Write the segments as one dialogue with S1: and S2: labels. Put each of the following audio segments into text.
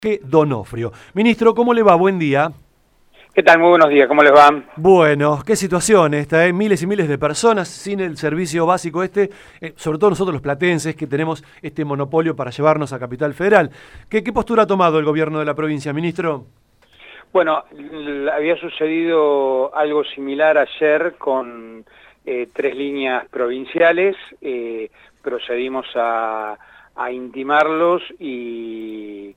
S1: que Donofrio. Ministro, ¿cómo le va? Buen día.
S2: ¿Qué tal? Muy buenos días, ¿cómo les va?
S1: Bueno, qué situación esta, ¿eh? Miles y miles de personas sin el servicio básico sobre todo nosotros los platenses que tenemos este monopolio para llevarnos a Capital Federal. ¿Qué postura ha tomado el gobierno de la provincia, ministro?
S2: Bueno, había sucedido algo similar ayer con 3 líneas provinciales, procedimos a intimarlos y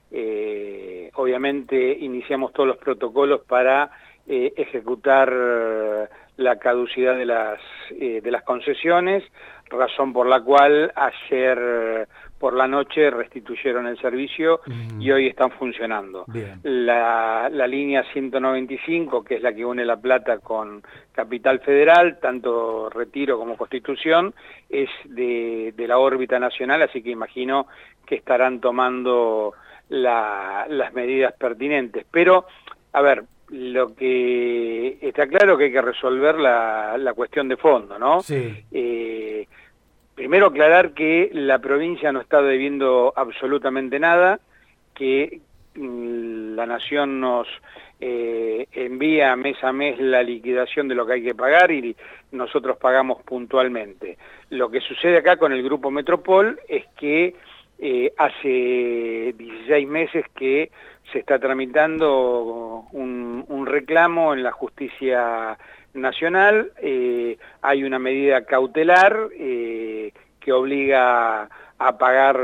S2: obviamente iniciamos todos los protocolos para ejecutar la caducidad de las concesiones, razón por la cual ayer por la noche restituyeron el servicio y hoy están funcionando. La línea 195, que es la que une La Plata con Capital Federal, tanto Retiro como Constitución, es de la órbita nacional, así que imagino que estarán tomando las medidas pertinentes. Pero, a ver, lo que está claro que hay que resolver la cuestión de fondo, ¿no?
S1: Sí.
S2: Primero aclarar que la provincia no está debiendo absolutamente nada, que la Nación nos envía mes a mes la liquidación de lo que hay que pagar y nosotros pagamos puntualmente. Lo que sucede acá con el Grupo Metropol es que hace 16 meses que se está tramitando un reclamo en la justicia nacional, hay una medida cautelar que obliga a pagar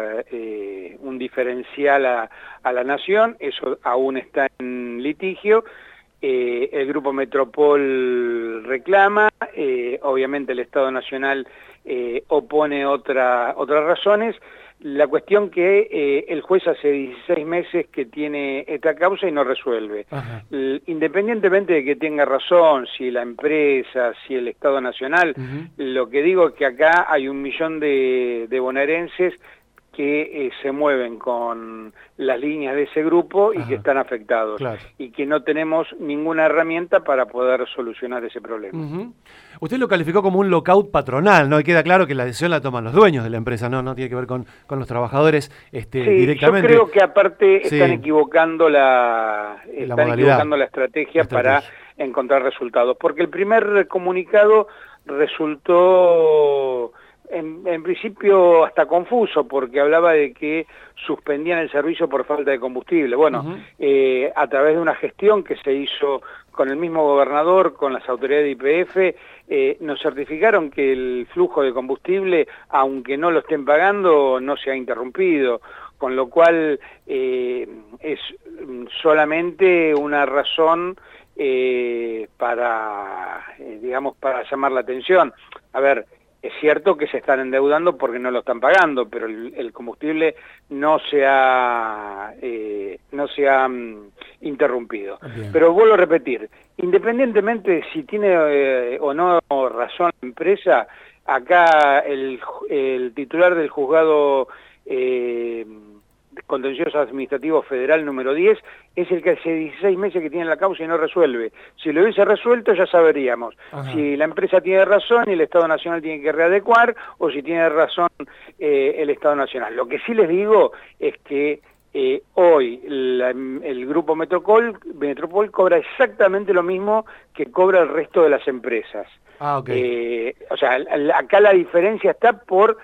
S2: un diferencial a la Nación, eso aún está en litigio. El Grupo Metropol reclama, obviamente el Estado Nacional opone otras razones. La cuestión que el juez hace 16 meses que tiene esta causa y no resuelve. Independientemente de que tenga razón, si la empresa, si el Estado Nacional, lo que digo es que acá hay 1 millón de bonaerenses que se mueven con las líneas de ese grupo y que están afectados, y que no tenemos ninguna herramienta para poder solucionar ese problema.
S1: Usted lo calificó como un lockout patronal, ¿no? Y queda claro que la decisión la toman los dueños de la empresa, no tiene que ver con los trabajadores directamente.
S2: Yo creo que aparte están equivocando la estrategia para encontrar resultados, porque el primer comunicado resultó en principio hasta confuso, porque hablaba de que suspendían el servicio por falta de combustible. Bueno, a través de una gestión que se hizo con el mismo gobernador, con las autoridades de YPF, nos certificaron que el flujo de combustible, aunque no lo estén pagando, no se ha interrumpido, con lo cual es solamente una razón para llamar la atención. A ver, es cierto que se están endeudando porque no lo están pagando, pero el combustible no se ha interrumpido. Pero vuelvo a repetir, independientemente de si tiene o no razón la empresa, acá el titular del juzgado contencioso administrativo federal número 10 es el que hace 16 meses que tiene la causa y no resuelve. Si lo hubiese resuelto ya saberíamos si la empresa tiene razón y el Estado Nacional tiene que readecuar, o si tiene razón el Estado Nacional. Lo que sí les digo es que hoy el Grupo Metropol cobra exactamente lo mismo que cobra el resto de las empresas. O sea, acá la diferencia está por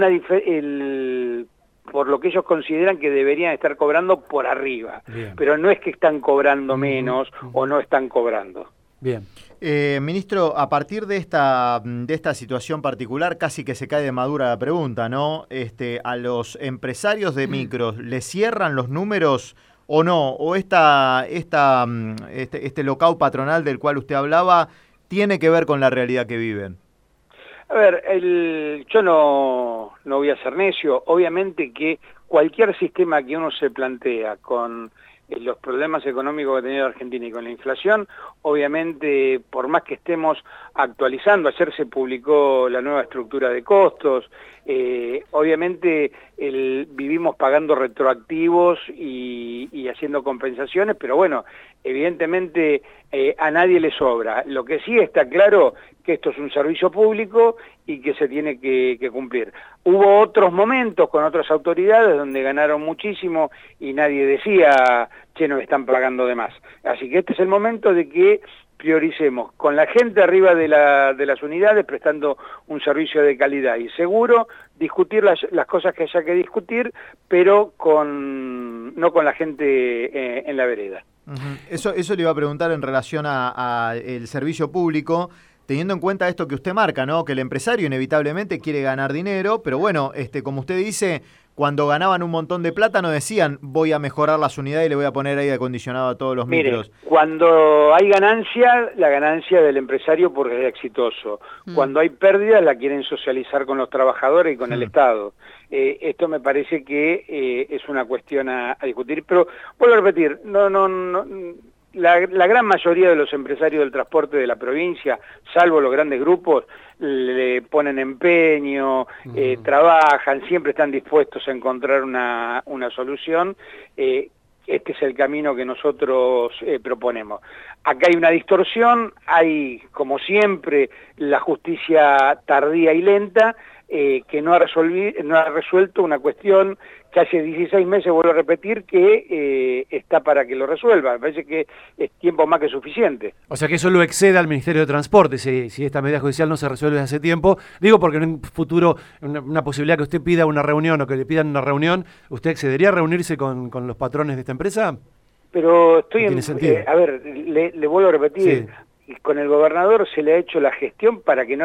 S2: por lo que ellos consideran que deberían estar cobrando por arriba. Pero no es que están cobrando menos o no están cobrando.
S3: Ministro, a partir de esta situación particular, casi que se cae de madura la pregunta, ¿no? ¿A los empresarios de micros les cierran los números o no? ¿O este lockout patronal del cual usted hablaba tiene que ver con la realidad que viven?
S2: A ver, yo no voy a ser necio. Obviamente que cualquier sistema que uno se plantea con los problemas económicos que ha tenido Argentina y con la inflación, obviamente, por más que estemos actualizando, ayer se publicó la nueva estructura de costos, obviamente vivimos pagando retroactivos y haciendo compensaciones, pero bueno, evidentemente a nadie le sobra. Lo que sí está claro que esto es un servicio público y que se tiene que cumplir. Hubo otros momentos con otras autoridades donde ganaron muchísimo y nadie decía, che, nos están pagando de más. Así que este es el momento de que prioricemos con la gente arriba de las unidades, prestando un servicio de calidad y seguro, discutir las cosas que haya que discutir, pero no con la gente en la vereda.
S3: Eso le iba a preguntar en relación a el servicio público, teniendo en cuenta esto que usted marca, ¿no? Que el empresario inevitablemente quiere ganar dinero, pero bueno, como usted dice, cuando ganaban un montón de plata no decían voy a mejorar las unidades y le voy a poner aire acondicionado a todos los micros.
S2: Cuando hay ganancia, la ganancia del empresario porque es exitoso. Cuando hay pérdida, la quieren socializar con los trabajadores y con el Estado. Esto me parece que es una cuestión a discutir, pero vuelvo a repetir, la gran mayoría de los empresarios del transporte de la provincia, salvo los grandes grupos, le ponen empeño, trabajan, siempre están dispuestos a encontrar una solución. Este es el camino que nosotros proponemos. Acá hay una distorsión, hay, como siempre, la justicia tardía y lenta, que no ha resuelto una cuestión que hace 16 meses, vuelvo a repetir, que está para que lo resuelva. Me parece que es tiempo más que suficiente.
S1: O sea que eso lo excede al Ministerio de Transporte, si esta medida judicial no se resuelve hace tiempo. Digo porque en un futuro, una posibilidad que usted pida una reunión o que le pidan una reunión, ¿usted accedería a reunirse con los patrones de esta empresa?
S2: Pero estoy
S1: a
S2: ver, le vuelvo a repetir, sí. Con el gobernador se le ha hecho la gestión para que no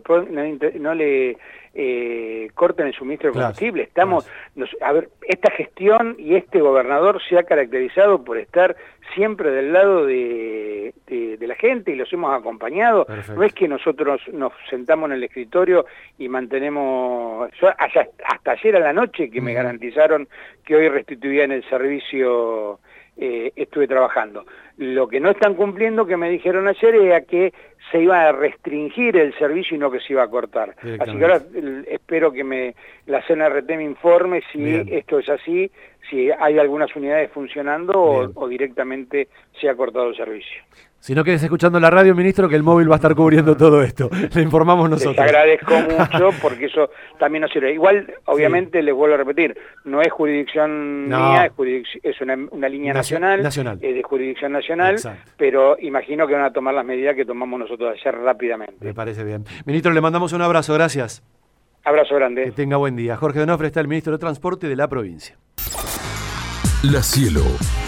S2: le corten el suministro de combustible. Esta gestión y este gobernador se ha caracterizado por estar siempre del lado de la gente y los hemos acompañado. Perfecto. No es que nosotros nos sentamos en el escritorio y mantenemos... hasta ayer a la noche que me garantizaron que hoy restituían el servicio... estuve trabajando. Lo que no están cumpliendo, que me dijeron ayer, era que se iba a restringir el servicio y no que se iba a cortar. Así que ahora espero que la CNRT me informe si esto es así, si hay algunas unidades funcionando o directamente se ha cortado el servicio.
S1: Si no quedes escuchando la radio, ministro, que el móvil va a estar cubriendo todo esto. Le informamos nosotros.
S2: Les agradezco mucho porque eso también nos sirve. Igual, obviamente, les vuelvo a repetir, no es jurisdicción mía, es una línea nacional, de jurisdicción nacional, pero imagino que van a tomar las medidas que tomamos nosotros ayer rápidamente.
S1: Me parece bien. Ministro, le mandamos un abrazo, gracias.
S2: Abrazo grande.
S1: Que tenga buen día. Jorge Donofre está el ministro de Transporte de la provincia.
S4: La Cielo.